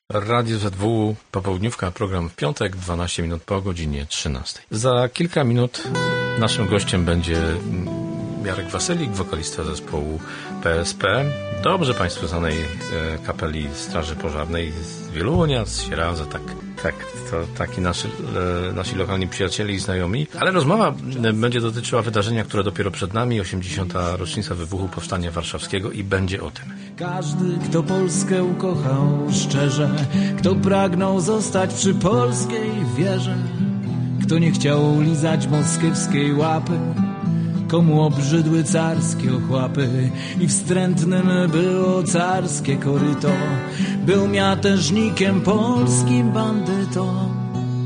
Radio ZW, popołudniówka, program w piątek, 12 minut po godzinie 13. Za kilka minut naszym gościem będzie Jarek Wasylik, wokalista zespołu PSP, dobrze Państwu znanej kapeli Straży Pożarnej z Wielunia, z Sieradza, to taki nasi lokalni przyjaciele i znajomi. Ale rozmowa będzie dotyczyła wydarzenia, które dopiero przed nami, 80. rocznica wybuchu Powstania Warszawskiego i będzie o tym. Każdy, kto Polskę ukochał szczerze, kto pragnął zostać przy polskiej wierze, kto nie chciał lizać moskiewskiej łapy, komu obrzydły carskie ochłapy i wstrętnym było carskie koryto, był miateżnikiem polskim bandytą.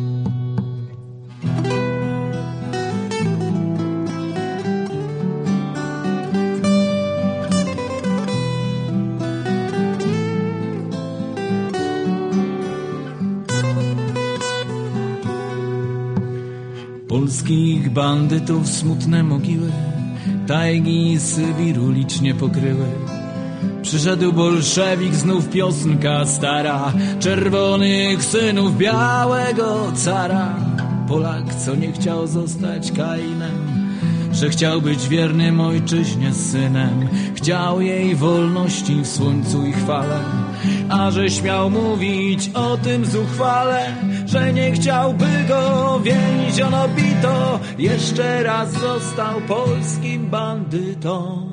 Polskich bandytów smutne mogiły tajgi Sybiru licznie pokryły. Przyszedł bolszewik, znów piosenka stara, czerwonych synów białego cara. Polak, co nie chciał zostać Kainem, że chciał być wiernym ojczyźnie synem, chciał jej wolności w słońcu i chwale, a że śmiał mówić o tym zuchwale, że nie chciałby go więziono bito, jeszcze raz został polskim bandytą.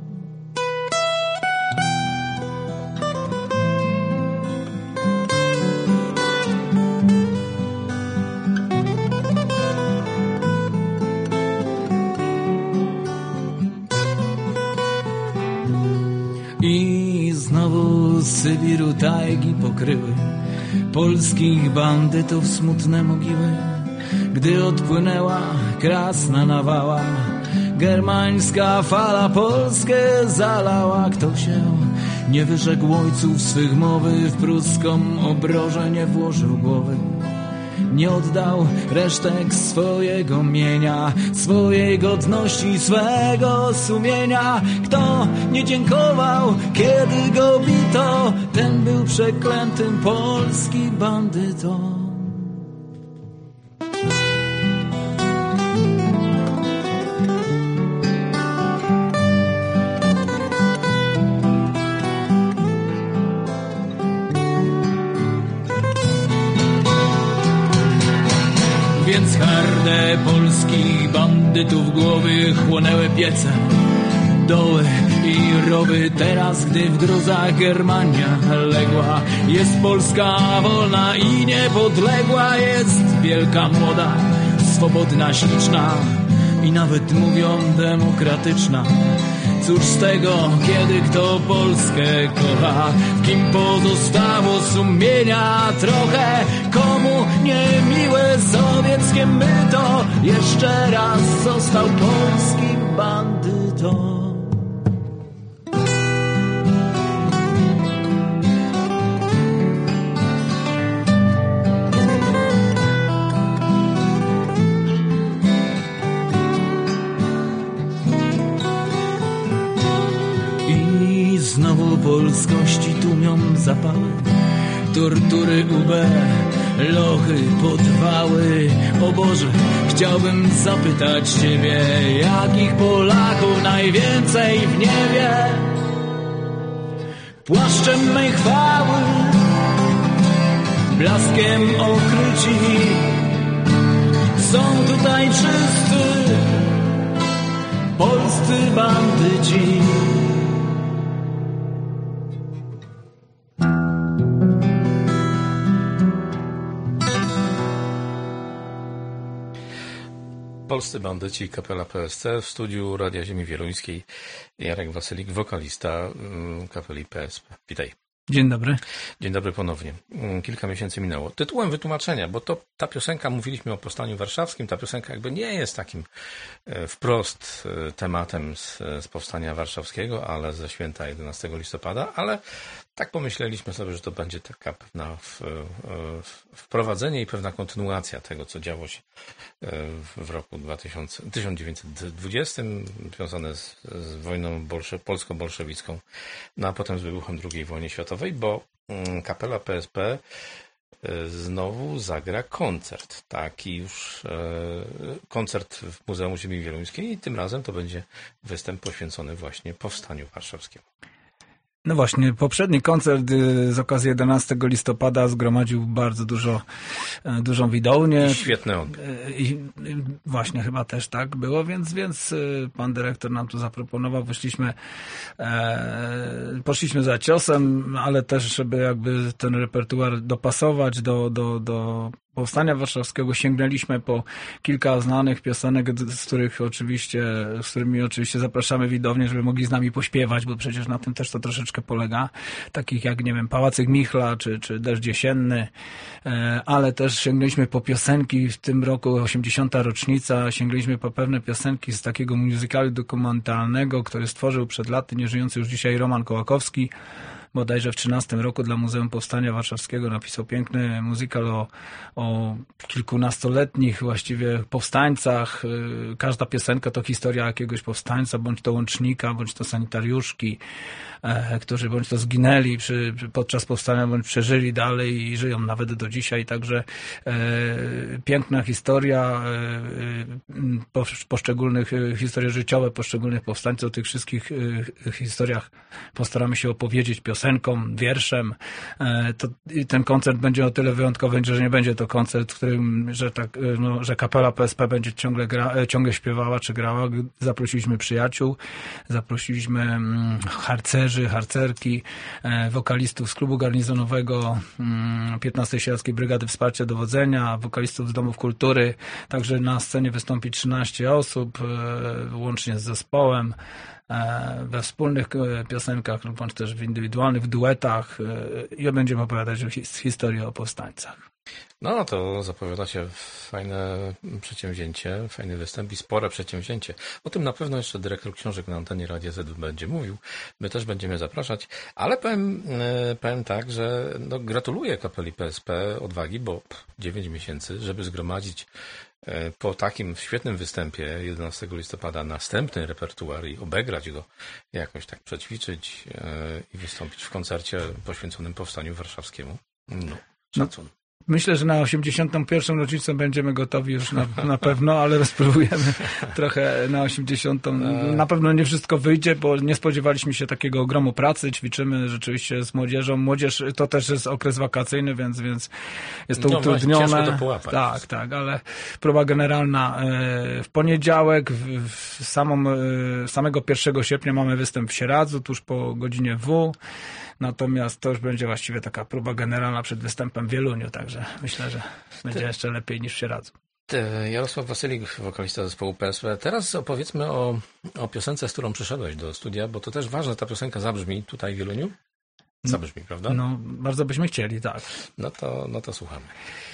I znowu Sybiru tajgi pokryły polskich bandytów smutne mogiły. Gdy odpłynęła krasna nawała, germańska fala Polskę zalała. Kto się nie wyrzekł ojców swych mowy, w pruską obrożę nie włożył głowy, nie oddał resztek swojego mienia, swojej godności, swego sumienia. Kto nie dziękował, kiedy go bito, ten był przeklętym polskim bandytą. Więc hardę polskich bandytów głowy chłonęły piece, doły i rowy. Teraz, gdy w gruzach Germania legła, jest Polska wolna i niepodległa. Jest wielka, młoda, swobodna, śliczna i nawet mówią demokratyczna. Cóż z tego, kiedy kto Polskę kocha, w kim pozostało sumienia trochę, komu niemiłe sowieckie myto, jeszcze raz został polskim bandytą. Znowu polskości tłumią zapały, tortury UB, lochy, podwały. O Boże, chciałbym zapytać Ciebie, jakich Polaków najwięcej w niebie? Płaszczem mej chwały, blaskiem okryci, są tutaj wszyscy polscy bandyci. Polscy bandyci, kapela PSC, w studiu Radia Ziemi Wieluńskiej Jarek Wasylik, wokalista kapeli PSP. Witaj. Dzień dobry. Dzień dobry ponownie. Kilka miesięcy minęło. Tytułem wytłumaczenia, bo ta piosenka, mówiliśmy o Powstaniu Warszawskim, ta piosenka jakby nie jest takim wprost tematem z Powstania Warszawskiego, ale ze święta 11 listopada, ale Tak pomyśleliśmy sobie, że to będzie taka pewna wprowadzenie i pewna kontynuacja tego, co działo się w roku 1920, związane z wojną polsko-bolszewicką, no a potem z wybuchem II wojny światowej, bo kapela PSP znowu zagra koncert. Taki już koncert w Muzeum Ziemi Wieluńskiej i tym razem to będzie występ poświęcony właśnie Powstaniu Warszawskiemu. No właśnie, poprzedni koncert z okazji 11 listopada zgromadził bardzo dużą widownię. I świetny odbiór. I właśnie chyba też tak było, więc pan dyrektor nam tu zaproponował, poszliśmy za ciosem, ale też, żeby jakby ten repertuar dopasować do Powstania Warszawskiego, sięgnęliśmy po kilka znanych piosenek, z którymi oczywiście zapraszamy widownię, żeby mogli z nami pośpiewać, bo przecież na tym też to troszeczkę polega. Takich jak, nie wiem, Pałacyk Michla, czy Deszcz Jesienny, ale też sięgnęliśmy po piosenki w tym roku, 80. rocznica, sięgnęliśmy po pewne piosenki z takiego musicalu dokumentalnego, który stworzył przed laty nieżyjący już dzisiaj Roman Kołakowski. Bodajże w 13 roku dla Muzeum Powstania Warszawskiego napisał piękny musical o kilkunastoletnich właściwie powstańcach. Każda piosenka to historia jakiegoś powstańca, bądź to łącznika, bądź to sanitariuszki, którzy bądź to zginęli podczas powstania, bądź przeżyli dalej i żyją nawet do dzisiaj. Także piękna historia poszczególnych, historie życiowe poszczególnych powstańców. O tych wszystkich historiach postaramy się opowiedzieć piosenką, wierszem. Ten koncert będzie o tyle wyjątkowy, że nie będzie to koncert, w którym, że kapela PSP będzie ciągle śpiewała czy grała. Zaprosiliśmy przyjaciół, zaprosiliśmy harcerki, wokalistów z klubu garnizonowego, 15. Sieradzkiej Brygady Wsparcia Dowodzenia, wokalistów z Domów Kultury. Także na scenie wystąpi 13 osób, łącznie z zespołem, we wspólnych piosenkach, lub bądź też w indywidualnych, w duetach i będziemy opowiadać historię o powstańcach. No to zapowiada się fajne przedsięwzięcie, fajny występ i spore przedsięwzięcie. O tym na pewno jeszcze dyrektor książek na antenie Radia Z będzie mówił. My też będziemy zapraszać, ale powiem tak, że gratuluję kapeli PSP odwagi, bo 9 miesięcy, żeby zgromadzić po takim świetnym występie 11 listopada następny repertuar i obegrać go, jakoś tak przećwiczyć i wystąpić w koncercie poświęconym Powstaniu Warszawskiemu. No, szacun. Myślę, że na 81. rocznicę będziemy gotowi już na pewno, ale spróbujemy trochę na 80. Na pewno nie wszystko wyjdzie, bo nie spodziewaliśmy się takiego ogromu pracy. Ćwiczymy rzeczywiście z młodzieżą. Młodzież to też jest okres wakacyjny, więc jest to utrudnione. Ciężko to połapać. Tak, ale próba generalna w poniedziałek, samego 1 sierpnia mamy występ w Sieradzu, tuż po godzinie W. Natomiast to już będzie właściwie taka próba generalna przed występem w Wieluniu, także myślę, że będzie jeszcze lepiej niż w Sieradzu. Jarosław Wasylik, wokalista zespołu PSP. Teraz opowiedzmy o piosence, z którą przyszedłeś do studia, bo to też ważne, ta piosenka zabrzmi tutaj w Wieluniu. Zabrzmi, prawda? No, bardzo byśmy chcieli, tak. No to słuchamy.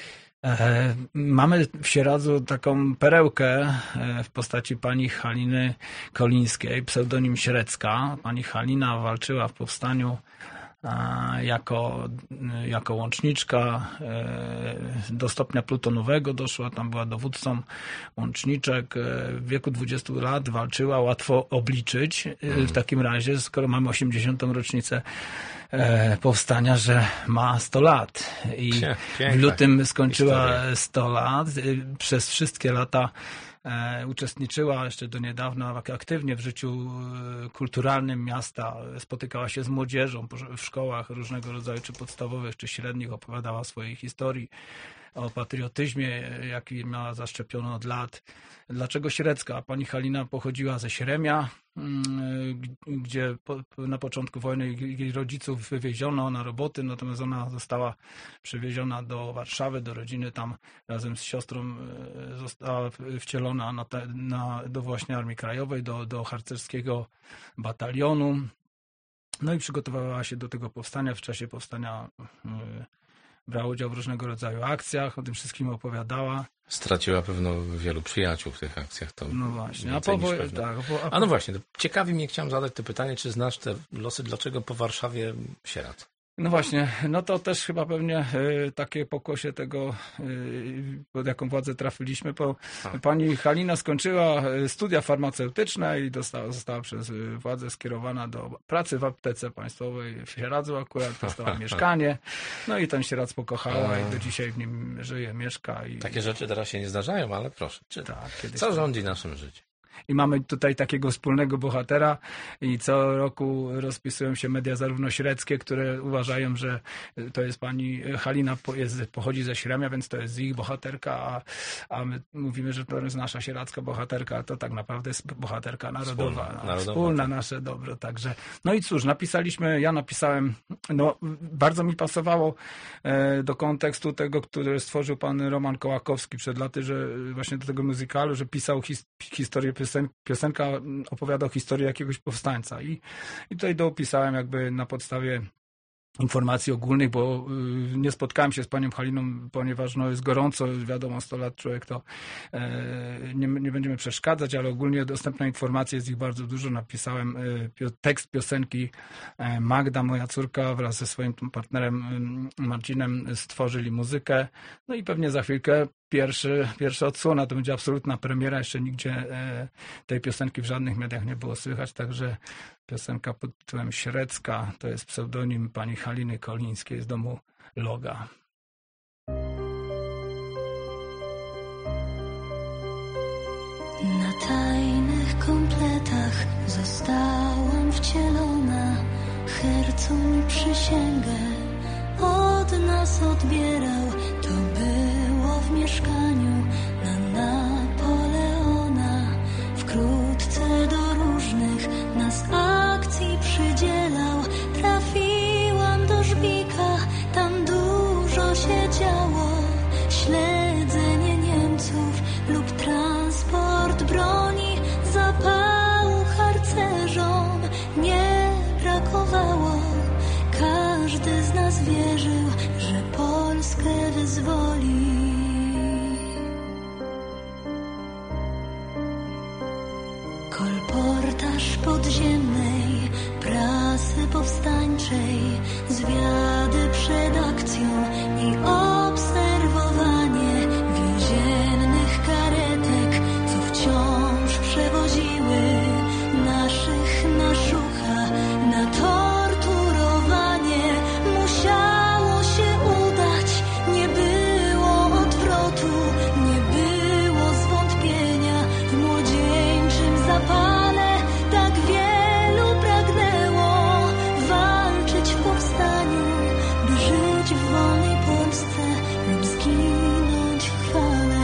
Mamy w Sieradzu taką perełkę w postaci pani Haliny Kolińskiej, pseudonim Średzka. Pani Halina walczyła w powstaniu jako łączniczka do stopnia plutonowego doszła, tam była dowódcą łączniczek. W wieku 20 lat walczyła, łatwo obliczyć w takim razie, skoro mamy 80. rocznicę powstania, że ma 100 lat i w lutym skończyła historię. 100 lat. Przez wszystkie lata uczestniczyła jeszcze do niedawna aktywnie w życiu kulturalnym miasta, spotykała się z młodzieżą w szkołach różnego rodzaju, czy podstawowych, czy średnich, opowiadała swojej historii o patriotyzmie, jaki miała zaszczepiony od lat. Dlaczego Średzka? Pani Halina pochodziła ze Śremia, gdzie na początku wojny jej rodziców wywieziono na roboty, natomiast ona została przywieziona do Warszawy, do rodziny, tam razem z siostrą została wcielona do właśnie Armii Krajowej, do harcerskiego batalionu. No i przygotowywała się do tego powstania. W czasie powstania brała udział w różnego rodzaju akcjach, o tym wszystkim opowiadała. Straciła pewno wielu przyjaciół w tych akcjach. To no właśnie. No właśnie, ciekawi mnie, chciałem zadać to pytanie, czy znasz te losy, dlaczego po Warszawie sieradza? No właśnie, no to też chyba pewnie takie pokłosie tego, pod jaką władzę trafiliśmy, bo pani Halina skończyła studia farmaceutyczne i została przez władzę skierowana do pracy w aptece państwowej w Sieradzu akurat, dostała mieszkanie, no i ten Sieradz pokochała i do dzisiaj w nim żyje, mieszka. Takie rzeczy teraz się nie zdarzają, ale proszę, co rządzi naszym życiem? I mamy tutaj takiego wspólnego bohatera i co roku rozpisują się media zarówno średzkie, które uważają, że to jest pani Halina, pochodzi ze Śremia, więc to jest ich bohaterka, a my mówimy, że to jest nasza sieradzka bohaterka, a to tak naprawdę jest bohaterka narodowa. Wspólna nasze dobro. Także. No i cóż, ja napisałem, no bardzo mi pasowało do kontekstu tego, który stworzył pan Roman Kołakowski przed laty, że właśnie do tego muzykalu, że pisał historię piosenka opowiada o historii jakiegoś powstańca i tutaj dopisałem jakby na podstawie informacji ogólnych, bo nie spotkałem się z panią Haliną, ponieważ no jest gorąco, wiadomo, 100 lat człowiek to nie będziemy przeszkadzać, ale ogólnie dostępne informacje, jest ich bardzo dużo. Napisałem tekst piosenki. Magda, moja córka, wraz ze swoim partnerem Marcinem stworzyli muzykę. No i pewnie za chwilkę pierwsza odsłona, to będzie absolutna premiera. Jeszcze nigdzie tej piosenki w żadnych mediach nie było słychać, także piosenka pod tytułem Średzka, to jest pseudonim pani Haliny Kolińskiej z domu Loga. Na tajnych kompletach zostałam wcielona, hercą przysięgę od nas odbierał. To było w mieszkaniu na Napoleona. Wkrótce do różnych nas akcji przydzielał. Trafiłam do Żbika, tam dużo się działo. Śledzenie Niemców lub transport broni, zapału harcerzom nie brakowało. Każdy z nas wierzył, że Polskę wyzwoli. Kolportaż podziemnej prasy powstańczej, zwiady przed akcją i obserwowanie więziennych karetek, co wciąż przewoziły naszych na szucha, na torturowanie. Musiało się udać, nie było odwrotu, nie było zwątpienia w młodzieńczym zapale. Tak wielu pragnęło walczyć w powstaniu, by żyć w wolnej Polsce lub zginąć w chwale.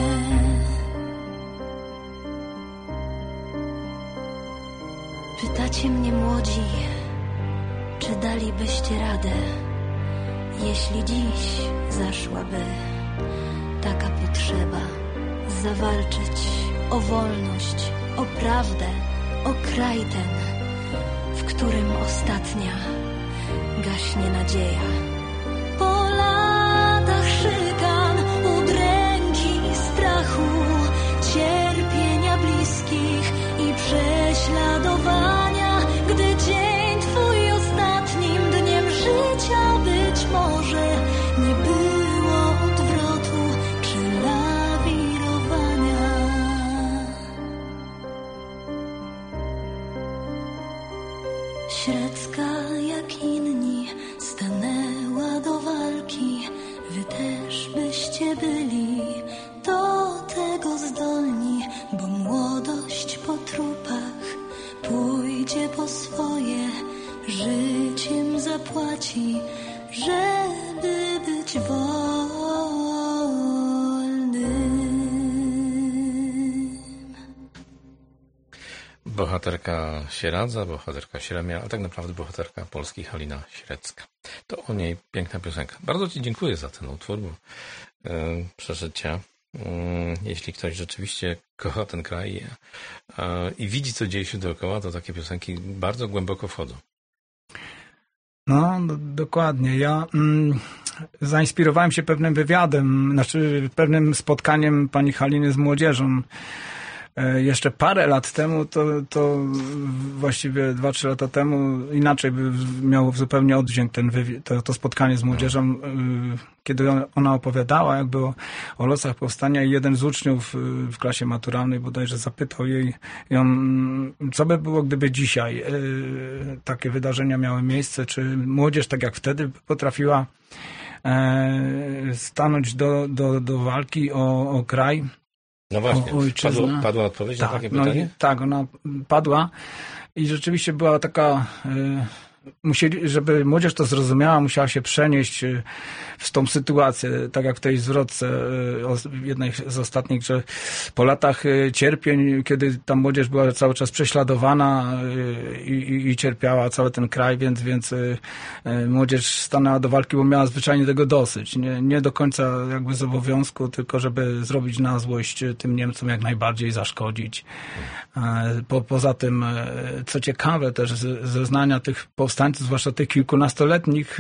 Pytacie mnie, młodzi, czy dalibyście radę, jeśli dziś zaszłaby taka potrzeba, zawalczyć o wolność, o prawdę, o kraj ten, w którym ostatnia gaśnie nadzieja. Po latach szykan, udręki i strachu, cierpienia bliskich i prześladowania, gdy dzień twój ostatnim dniem życia być może nie było odwrotu czy lawirowania. Średzka jak inni stanęła do walki, wy też byście byli do tego zdolni, bo młodość po trupach pójdzie po swoje, życiem zapłaci, żeby być wolnym. Bohaterka Sieradza, bohaterka Śremia, a tak naprawdę bohaterka Polski Halina Średzka. To o niej piękna piosenka. Bardzo ci dziękuję za ten utwór, bo przeżycia. Jeśli ktoś rzeczywiście kocha ten kraj i widzi, co dzieje się dookoła, to takie piosenki bardzo głęboko wchodzą. No, dokładnie. Ja zainspirowałem się pewnym wywiadem, znaczy pewnym spotkaniem pani Haliny z młodzieżą. Jeszcze parę lat temu, to właściwie 2-3 lata temu, inaczej by miało zupełnie oddźwięk to spotkanie z młodzieżą, kiedy ona opowiadała jakby o losach powstania i jeden z uczniów w klasie maturalnej bodajże zapytał ją, co by było, gdyby dzisiaj takie wydarzenia miały miejsce, czy młodzież tak jak wtedy potrafiła stanąć do walki o kraj. No właśnie, padła odpowiedź na takie pytanie? Tak, ona padła i rzeczywiście była taka, żeby młodzież to zrozumiała, musiała się przenieść w tą sytuację, tak jak w tej zwrotce jednej z ostatnich, że po latach cierpień, kiedy ta młodzież była cały czas prześladowana i cierpiała cały ten kraj, więc młodzież stanęła do walki, bo miała zwyczajnie tego dosyć. Nie do końca jakby z obowiązku, tylko żeby zrobić na złość tym Niemcom jak najbardziej zaszkodzić. Poza tym, co ciekawe też, zeznania tych powstańców, zwłaszcza tych kilkunastoletnich,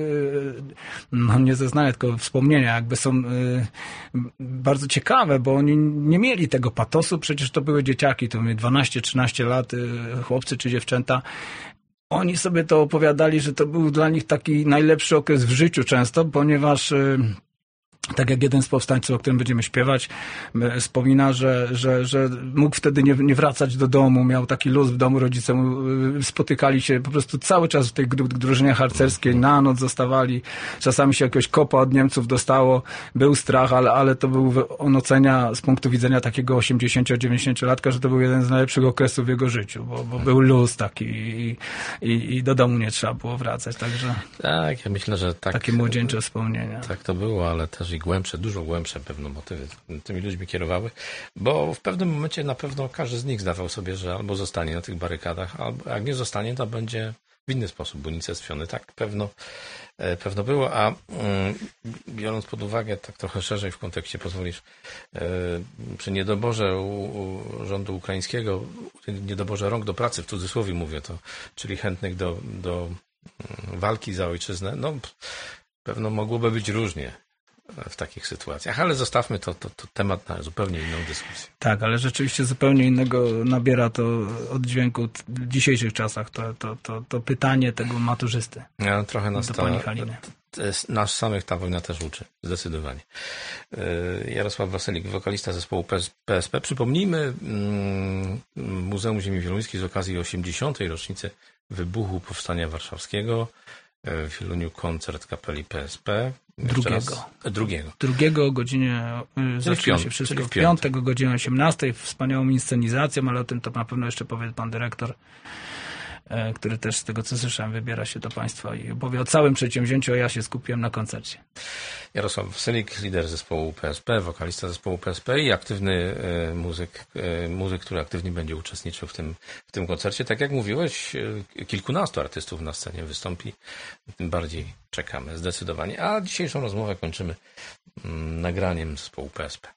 no nie zeznania, tylko wspomnienia, jakby są bardzo ciekawe, bo oni nie mieli tego patosu, przecież to były dzieciaki, to mieli 12-13 lat, chłopcy czy dziewczęta. Oni sobie to opowiadali, że to był dla nich taki najlepszy okres w życiu często, ponieważ tak jak jeden z powstańców, o którym będziemy śpiewać, wspomina, że mógł wtedy nie wracać do domu, miał taki luz w domu, rodzice spotykali się po prostu cały czas w tej drużynie harcerskiej, na noc zostawali, czasami się jakiegoś kopa od Niemców dostało, był strach, ale to był, on ocenia z punktu widzenia takiego 80-90-latka, że to był jeden z najlepszych okresów w jego życiu, bo był luz taki i do domu nie trzeba było wracać, także tak, ja myślę, że tak, takie młodzieńcze wspomnienia. Tak to było, ale też i głębsze, dużo głębsze pewno motywy tymi ludźmi kierowały, bo w pewnym momencie na pewno każdy z nich zdawał sobie, że albo zostanie na tych barykadach, albo jak nie zostanie, to będzie w inny sposób unicestwiony. Tak pewno było, a biorąc pod uwagę tak trochę szerzej w kontekście, pozwolisz, przy niedoborze rządu ukraińskiego, niedoborze rąk do pracy, w cudzysłowie mówię to, czyli chętnych do walki za ojczyznę, no pewno mogłoby być różnie w takich sytuacjach, ale zostawmy to temat na zupełnie inną dyskusję. Tak, ale rzeczywiście zupełnie innego nabiera to oddźwięku w dzisiejszych czasach, to pytanie tego maturzysty. Ja, trochę nas pani Haliny. Nas samych ta wojna też uczy, zdecydowanie. Jarosław Wasylik, wokalista zespołu PSP. Przypomnijmy, Muzeum Ziemi Wieluńskiej z okazji 80. rocznicy wybuchu Powstania Warszawskiego. W Wieluniu koncert kapeli PSP. Drugiego o godzinie, zaczyna się wszystko w piątek o godzinie 18, wspaniałą inscenizacją, ale o tym to na pewno jeszcze powie pan dyrektor, który też z tego co słyszałem wybiera się do państwa i opowie o całym przedsięwzięciu, a ja się skupiłem na koncercie. Jarosław Wasylik, lider zespołu PSP, wokalista zespołu PSP i aktywny muzyk, który aktywnie będzie uczestniczył w tym koncercie. Tak jak mówiłeś, kilkunastu artystów na scenie wystąpi, tym bardziej czekamy zdecydowanie. A dzisiejszą rozmowę kończymy nagraniem zespołu PSP.